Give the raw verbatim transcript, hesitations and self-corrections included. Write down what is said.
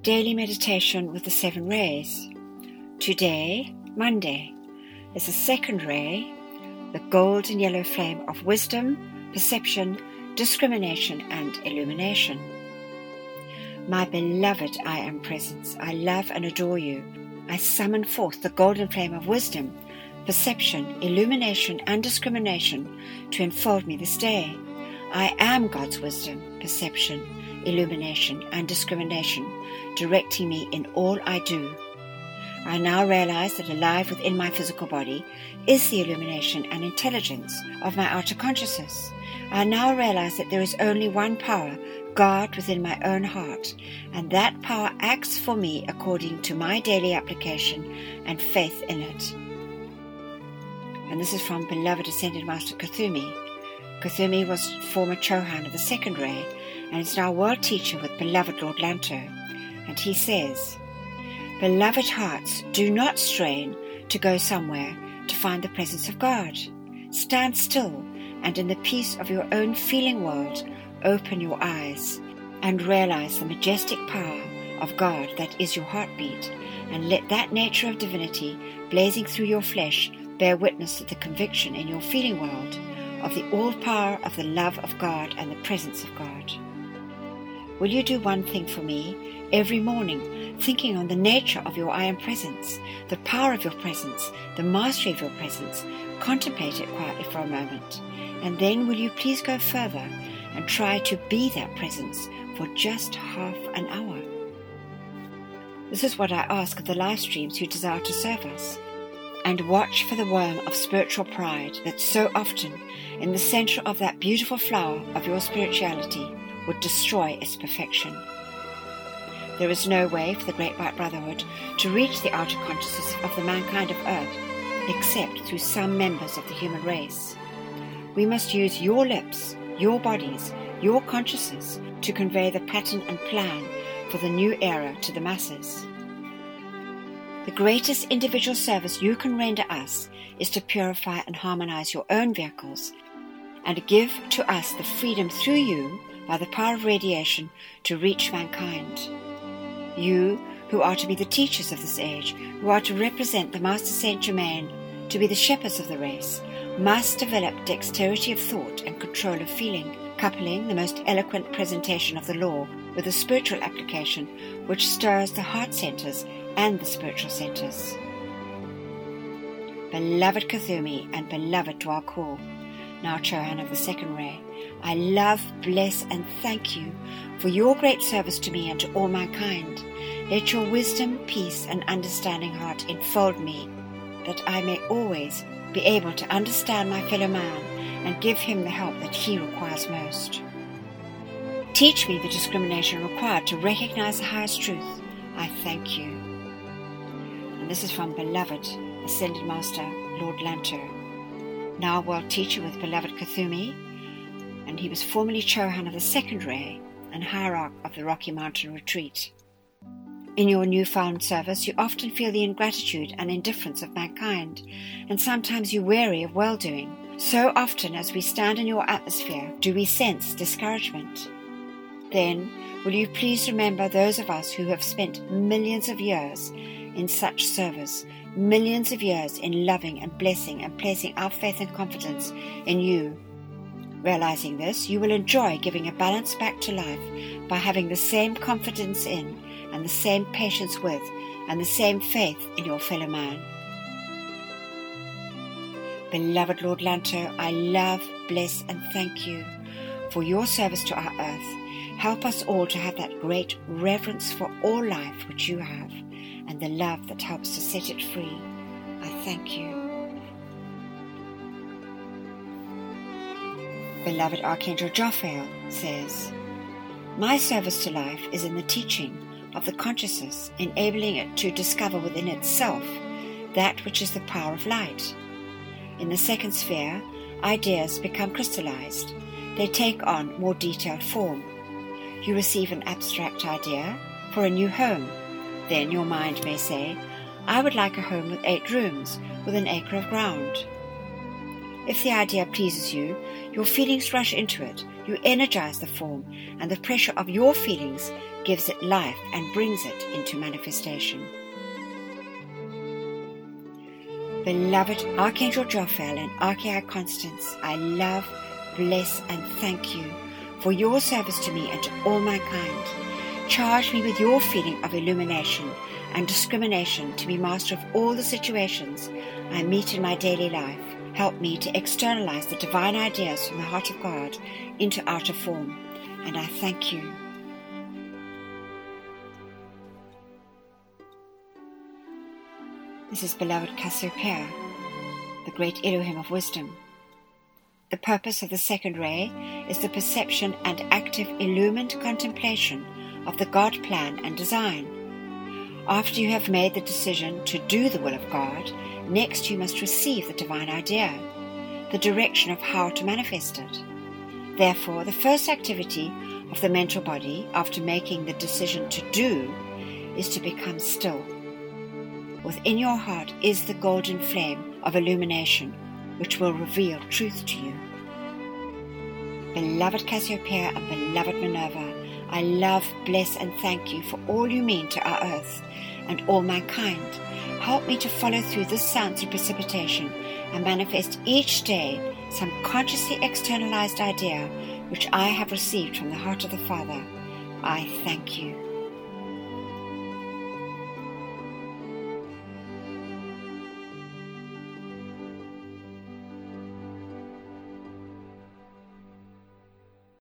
Daily Meditation with the Seven Rays. Today, Monday, is the second ray, the golden yellow flame of wisdom, perception, discrimination, and illumination. My beloved I Am Presence, I love and adore you. I summon forth the golden flame of wisdom, perception, illumination, and discrimination to enfold me this day. I am God's wisdom, perception, illumination, and discrimination, directing me in all I do. I now realize that alive within my physical body is the illumination and intelligence of my outer consciousness. I now realize that there is only one power, God within my own heart, and that power acts for me according to my daily application and faith in it. And this is from beloved Ascended Master Kuthumi. Kuthumi was former Chohan of the second ray and is now world teacher with beloved Lord Lanto. And he says, "Beloved hearts, do not strain to go somewhere to find the presence of God. Stand still and in the peace of your own feeling world, open your eyes and realize the majestic power of God that is your heartbeat, and let that nature of divinity blazing through your flesh bear witness to the conviction in your feeling world of the all-power of the love of God and the presence of God. Will you do one thing for me every morning, thinking on the nature of your I Am Presence, the power of your presence, the mastery of your presence? Contemplate it quietly for a moment, and then will you please go further and try to be that presence for just half an hour? This is what I ask of the live streams who desire to serve us. And watch for the worm of spiritual pride that so often, in the center of that beautiful flower of your spirituality, would destroy its perfection. There is no way for the Great White Brotherhood to reach the outer consciousness of the mankind of Earth except through some members of the human race. We must use your lips, your bodies, your consciousness to convey the pattern and plan for the new era to the masses. The greatest individual service you can render us is to purify and harmonize your own vehicles and give to us the freedom through you, by the power of radiation, to reach mankind. You, who are to be the teachers of this age, who are to represent the Master Saint Germain, to be the shepherds of the race, must develop dexterity of thought and control of feeling, coupling the most eloquent presentation of the law with a spiritual application which stirs the heart centers and the spiritual centers. Beloved Kuthumi and beloved Dwalkur, now Chohan of the second ray, I love, bless, and thank you for your great service to me and to all mankind. Let your wisdom, peace, and understanding heart enfold me, that I may always be able to understand my fellow man and give him the help that he requires most. Teach me the discrimination required to recognize the highest truth. I thank you." And this is from beloved Ascended Master Lord Lanto, now world teacher with beloved Kuthumi, and he was formerly Chohan of the second ray and hierarch of the Rocky Mountain Retreat. In your newfound service, you often feel the ingratitude and indifference of mankind, and sometimes you weary of well-doing. So often as we stand in your atmosphere, do we sense discouragement. Then, will you please remember those of us who have spent millions of years in such service, millions of years in loving and blessing and placing our faith and confidence in you. Realizing this, you will enjoy giving a balance back to life by having the same confidence in and the same patience with and the same faith in your fellow man. Beloved Lord Lanto, I love, bless, and thank you for your service to our earth. Help us all to have that great reverence for all life which you have, and the love that helps to set it free. I thank you. Beloved Archangel Jophiel says, "My service to life is in the teaching of the consciousness, enabling it to discover within itself that which is the power of light. In the second sphere, ideas become crystallized. They take on more detailed form. You receive an abstract idea for a new home. Then your mind may say, I would like a home with eight rooms, with an acre of ground. If the idea pleases you, your feelings rush into it You energize the form, and the pressure of your feelings gives it life and brings it into manifestation. Beloved Archangel Jophiel and Archangel Constance, I love, bless, and thank you for your service to me and to all mankind. Charge me with your feeling of illumination and discrimination to be master of all the situations I meet in my daily life. Help me to externalize the divine ideas from the heart of God into outer form, and I thank you. This is beloved Cassiopeia, the great Elohim of wisdom. The purpose of the second ray is the perception and active illumined contemplation of the God plan and design. After you have made the decision to do the will of God, next you must receive the divine idea, the direction of how to manifest it. Therefore, the first activity of the mental body after making the decision to do is to become still. Within your heart is the golden flame of illumination, which will reveal truth to you. Beloved Cassiopeia and beloved Minerva, I love, bless, and thank you for all you mean to our earth and all mankind. Help me to follow through this sound through precipitation and manifest each day some consciously externalized idea which I have received from the heart of the Father. I thank you.